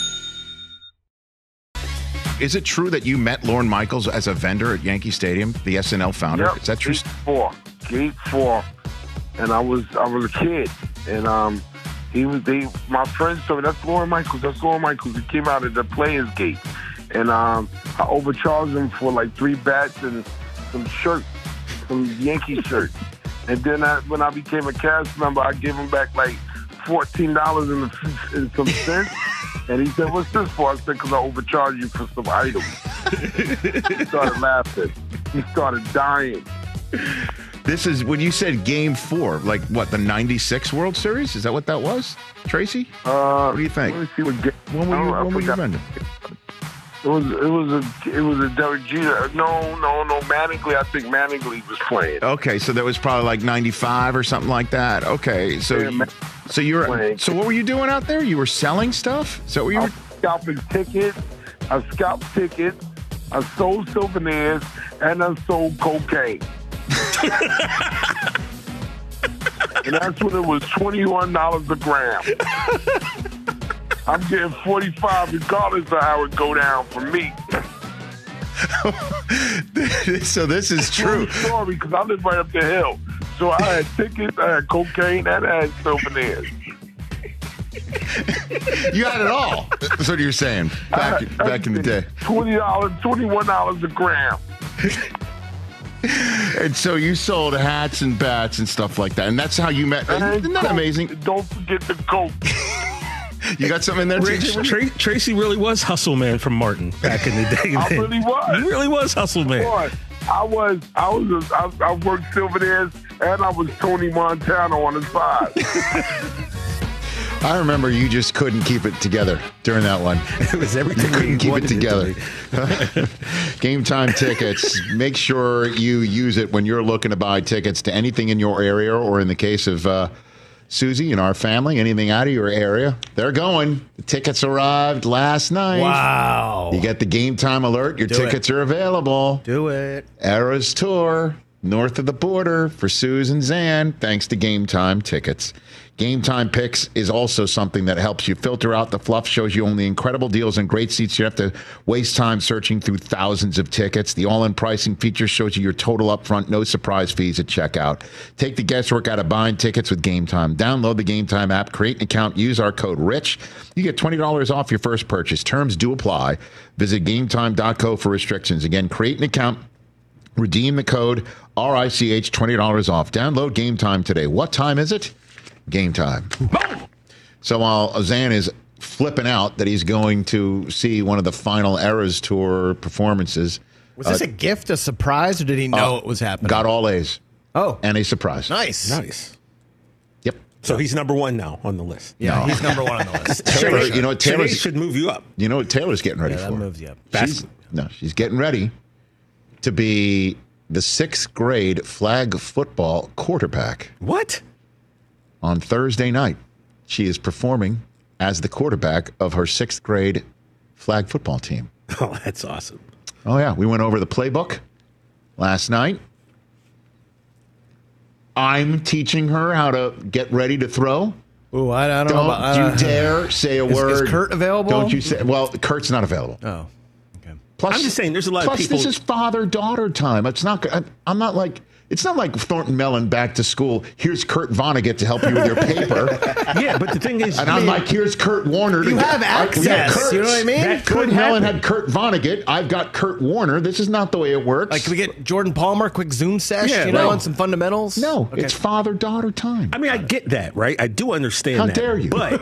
Is it true that you met Lorne Michaels as a vendor at Yankee Stadium, the SNL founder? Yep. Is that true? Gate 4, and I was a kid, and my friends told me, that's Lorne Michaels. He came out at the Players Gate, and I overcharged him for like 3 bats and some shirts, some Yankee shirts, and then when I became a cast member, I gave him back like $14 and some cents. And he said, what's this for? I said, because I overcharged you for some items. He started laughing. He started dying. This is when you said Game 4, like what, the 96 World Series? Is that what that was, Tracy? What do you think? Let me see what When were you vending? It was a Derek Jeter. No, Mattingly. I think Mattingly was playing. Okay, so that was probably like 95 or something like that. Okay, so so what were you doing out there? You were selling stuff? So what you were scalping tickets. I scalped tickets. I sold souvenirs, and I sold cocaine. And that's when it was $21 a gram. I'm getting 45 regardless of how it go down for me. So this is true. Story, because I live right up the hill. So I had tickets, I had cocaine, and I had souvenirs. You had it all. That's what you're saying. Back in the day. $21 a gram. And so you sold hats and bats and stuff like that. And that's how you met. Isn't that amazing? Don't forget the coke. You got something in there, Tracy really was Hustle Man from Martin back in the day. I really was. He really was Hustle Man. Boy, I worked souvenirs, and I was Tony Montana on the side. I remember you just couldn't keep it together during that one. It was everything. You couldn't keep it together. Game Time tickets. Make sure you use it when you're looking to buy tickets to anything in your area, or in the case of Susie and our family, anything out of your area. They're going. The tickets arrived last night. Wow. You get the Game Time alert. Your tickets are available. Do it. Eras Tour, north of the border for Susan Zan, thanks to Game Time tickets. Game Time Picks is also something that helps you filter out the fluff, shows you only incredible deals and great seats. You have to waste time searching through thousands of tickets. The all-in pricing feature shows you your total upfront, no surprise fees at checkout. Take the guesswork out of buying tickets with Game Time. Download the Game Time app, create an account, use our code RICH. You get $20 off your first purchase. Terms do apply. Visit GameTime.co for restrictions. Again, create an account, redeem the code RICH, $20 off. Download Game Time today. What time is it? Game Time. So while Zan is flipping out that he's going to see one of the final Eras Tour performances. Was this a gift, a surprise, or did he know it was happening? Got all A's. Oh. And a surprise. Nice. Yep. So he's number one now on the list. Yeah, he's number one on the list. Taylor, you know what Taylor should move you up. You know what Taylor's getting ready for? That moves you up. She's getting ready to be the 6th grade flag football quarterback. What? On Thursday night, she is performing as the quarterback of her 6th grade flag football team. Oh, that's awesome. Oh, yeah. We went over the playbook last night. I'm teaching her how to get ready to throw. Ooh, I don't know about... Don't you dare say a word. Is Kurt available? Don't you say... Well, Kurt's not available. Oh, okay. Plus, I'm just saying, there's a lot of people. Plus, this is father-daughter time. It's not. I'm not like. It's not like Thornton Mellon back to school. Here's Kurt Vonnegut to help you with your paper. Yeah, but the thing is, and I'm like, here's Kurt Warner. You have access. You know what I mean? Kurt Mellon had Kurt Vonnegut. I've got Kurt Warner. This is not the way it works. Like, can we get Jordan Palmer, quick Zoom sesh, on some fundamentals? No, okay. It's father-daughter time. I mean, I get that, right? I do understand that. How dare you? But,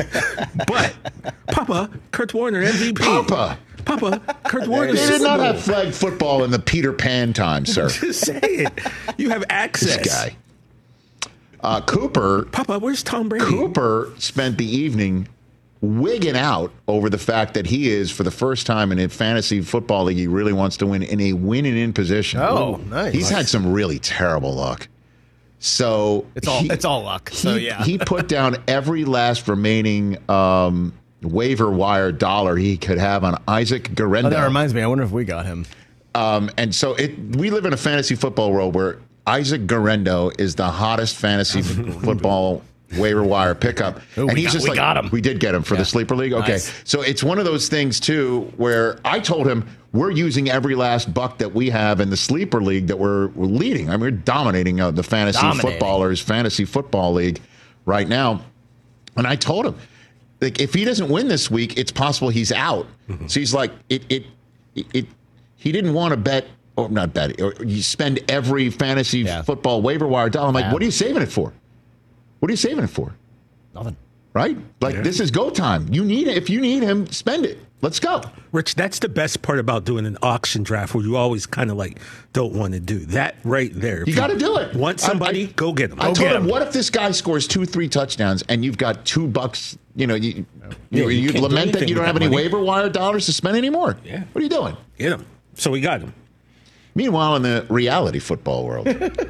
Papa, Kurt Warner, MVP. Papa, Kurt Warner. They did not have flag football in the Peter Pan time, sir. Just say it. You have access. This guy. Cooper. Papa, where's Tom Brady? Cooper spent the evening wigging out over the fact that he is, for the first time in a fantasy football league, he really wants to win in a win-and-in position. Oh, nice. He's had some really terrible luck. So it's all luck. So yeah, he put down every last remaining waiver wire dollar he could have on Isaac Guerendo. Oh, that reminds me. I wonder if we got him. And so we live in a fantasy football world where Isaac Guerendo is the hottest fantasy football waiver wire pickup. Ooh, and he's we got him. We did get him for the sleeper league. Okay, nice. So it's one of those things too where I told him we're using every last buck that we have in the sleeper league that we're leading. I mean, we're dominating the fantasy football league right now. And I told him, like, if he doesn't win this week, it's possible he's out. Mm-hmm. So he's like, he didn't want to bet, or not bet, or you spend every fantasy football waiver wire dollar. I'm like, what are you saving it for? What are you saving it for? Nothing. Right? Like, this is go time. You need it. If you need him, spend it. Let's go. Rich, that's the best part about doing an auction draft where you always kind of like don't want to do that right there. You got to do it. Want somebody, go get him. I told him, what if this guy scores 2-3 touchdowns and you've got $2? You lament that you don't have any waiver wire dollars to spend anymore. Yeah. What are you doing? Get him. So we got him. Meanwhile, in the reality football world,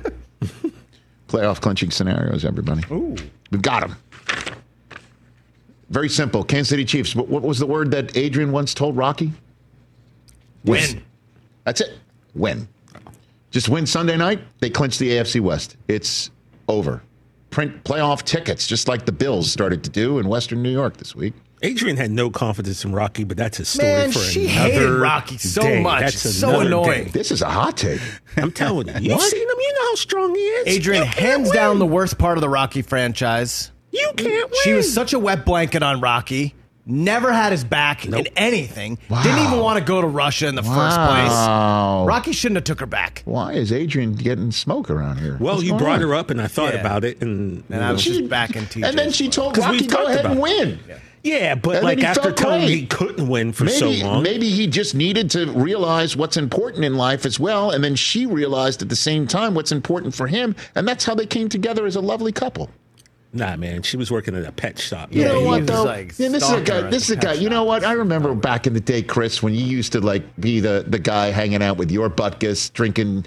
playoff clinching scenarios, everybody. Ooh. We've got him. Very simple. Kansas City Chiefs. What was the word that Adrian once told Rocky? Win. That's it. Win. Just win Sunday night. They clinch the AFC West. It's over. Print playoff tickets, just like the Bills started to do in Western New York this week. Adrian had no confidence in Rocky, but that's a story for she another hated Rocky so day. much. That's so annoying. This is a hot take. I'm telling you. You've seen him. You know how strong he is. Adrian, hands down the worst part of the Rocky franchise. You can't win. She was such a wet blanket on Rocky. Never had his back in anything. Wow. Didn't even want to go to Russia in the first place. Rocky shouldn't have took her back. Why is Adrian getting smoke around here? Well, you brought her up, and I thought about it, and I was just back in TJ. And then she told Rocky, go ahead and win. Yeah, but like after telling me he couldn't win for so long. Maybe he just needed to realize what's important in life as well. And then she realized at the same time what's important for him. And that's how they came together as a lovely couple. Nah, man, she was working at a pet shop. You know what, though? This is a guy. You know what? I remember back in the day, Chris, when you used to like be the guy hanging out with your butkus, drinking,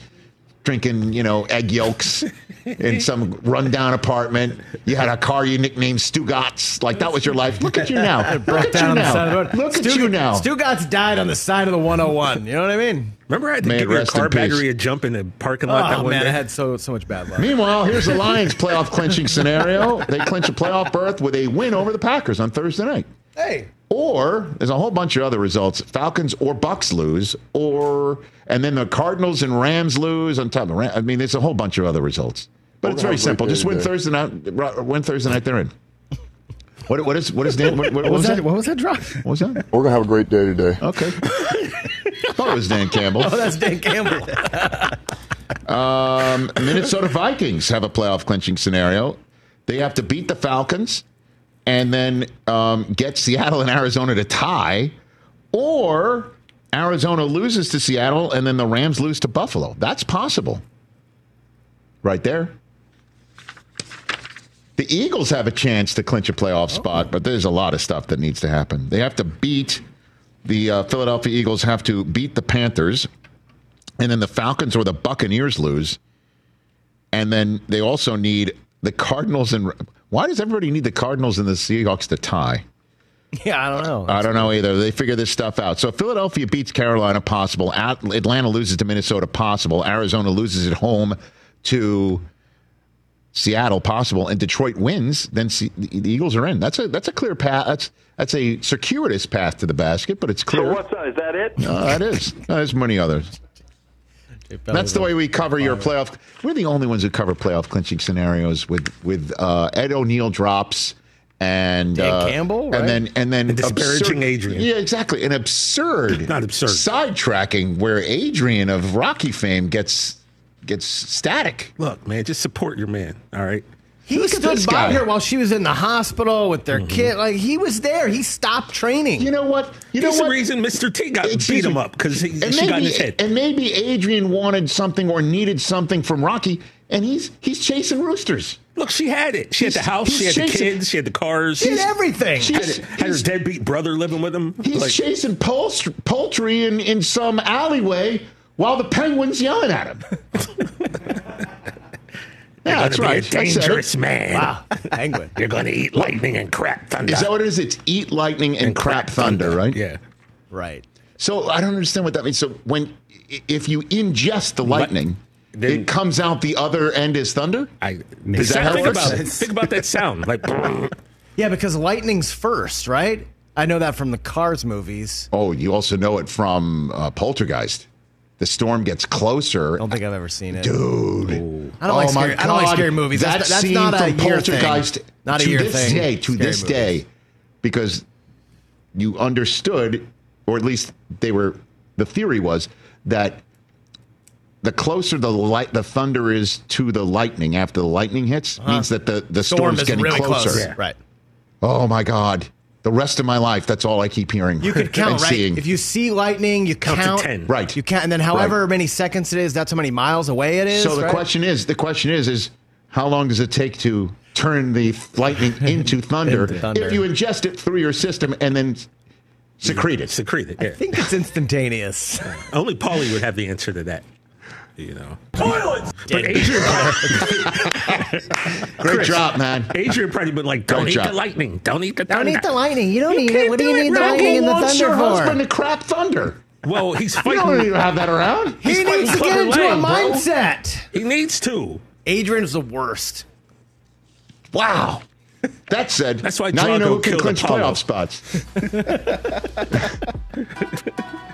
egg yolks in some rundown apartment. You had a car you nicknamed Stugatz. Like, that was your life. Look at you now. Look at you now. Stugatz died on the side of the 101. You know what I mean? Remember I had to give your car battery a jump in the parking lot that one day? I had so much bad luck. Meanwhile, here's the Lions playoff clinching scenario. They clinch a playoff berth with a win over the Packers on Thursday night. Hey. Or there's a whole bunch of other results. Falcons or Bucks lose, and then the Cardinals and Rams lose on top of Rams. I mean, there's a whole bunch of other results. But it's very simple. Just win Thursday night. Win Thursday night. They're in. What is Dan? What was that? What was that drop? What was that? We're gonna have a great day today. Okay. I thought it was Dan Campbell. Oh, that's Dan Campbell. Minnesota Vikings have a playoff clinching scenario. They have to beat the Falcons and then get Seattle and Arizona to tie, or Arizona loses to Seattle and then the Rams lose to Buffalo. That's possible. Right there. The Eagles have a chance to clinch a playoff spot, but there's a lot of stuff that needs to happen. They have to beat the Philadelphia Eagles, have to beat the Panthers, and then the Falcons or the Buccaneers lose. And then they also need the Cardinals and... Why does everybody need the Cardinals and the Seahawks to tie? Yeah, I don't know. I don't know either. They figure this stuff out. So Philadelphia beats Carolina, possible. Atlanta loses to Minnesota, possible. Arizona loses at home to Seattle possible, and Detroit wins, then the Eagles are in. That's a clear path. That's a circuitous path to the basket, but it's clear. So is that it? No, that is. No, there's many others. That's the way we cover your playoff. We're the only ones who cover playoff clinching scenarios with Ed O'Neill drops and Dan Campbell, right? and then disparaging Adrian. Yeah, exactly. An absurd, not absurd, sidetracking where Adrian of Rocky fame gets static. Look, man, just support your man. All right. He stood by her while she was in the hospital with their kid. Like, he was there. He stopped training. You know what? He's the reason Mr. T beat him up, because she got in his head. And maybe Adrian wanted something or needed something from Rocky, and he's chasing roosters. Look, she had it. She had the house. She had the kids. She had the cars. She had everything. Had her deadbeat brother living with him. He's chasing poultry in some alleyway while the Penguins yelling at him. You're that's gonna right. Be a dangerous man. Wow, Penguin. You're going to eat lightning and crap thunder. Is that what it is? It's eat lightning and crap thunder, right? Yeah. Right. So I don't understand what that means. So if you ingest the lightning, then it comes out the other end is thunder? Is that how it works? Think about that sound. Like, yeah, because lightning's first, right? I know that from the Cars movies. Oh, you also know it from Poltergeist. The storm gets closer. I don't think I've ever seen it. Dude. I don't like scary movies. That's not a year Poltergeist thing. Not a year thing. To this day, because you understood, or at least the theory was that the closer the thunder is to the lightning after the lightning hits, means that the storm's getting really closer. Close. Yeah. Right. Oh my God. The rest of my life, that's all I keep hearing. You could count, right? Seeing. If you see lightning, you count to 10. Right. You count, and then however many seconds it is, that's how many miles away it is. So the question is how long does it take to turn the lightning into thunder if you ingest it through your system and then secrete it? Secrete it. Yeah. I think it's instantaneous. Only Paulie would have the answer to that. Toilets! But Adrian Great job, man. Adrian probably been like, don't eat the lightning. Don't eat the thunder. Don't eat the lightning. You don't need it. What do you need the lightning and the thunder your for? Husband to crap thunder. Well, he's fighting. You don't need to have that around. He needs to get into a mindset. He needs to. Adrian's the worst. Wow. That said, that's why now Drago you know who can killed clinch Apollo. playoff spots.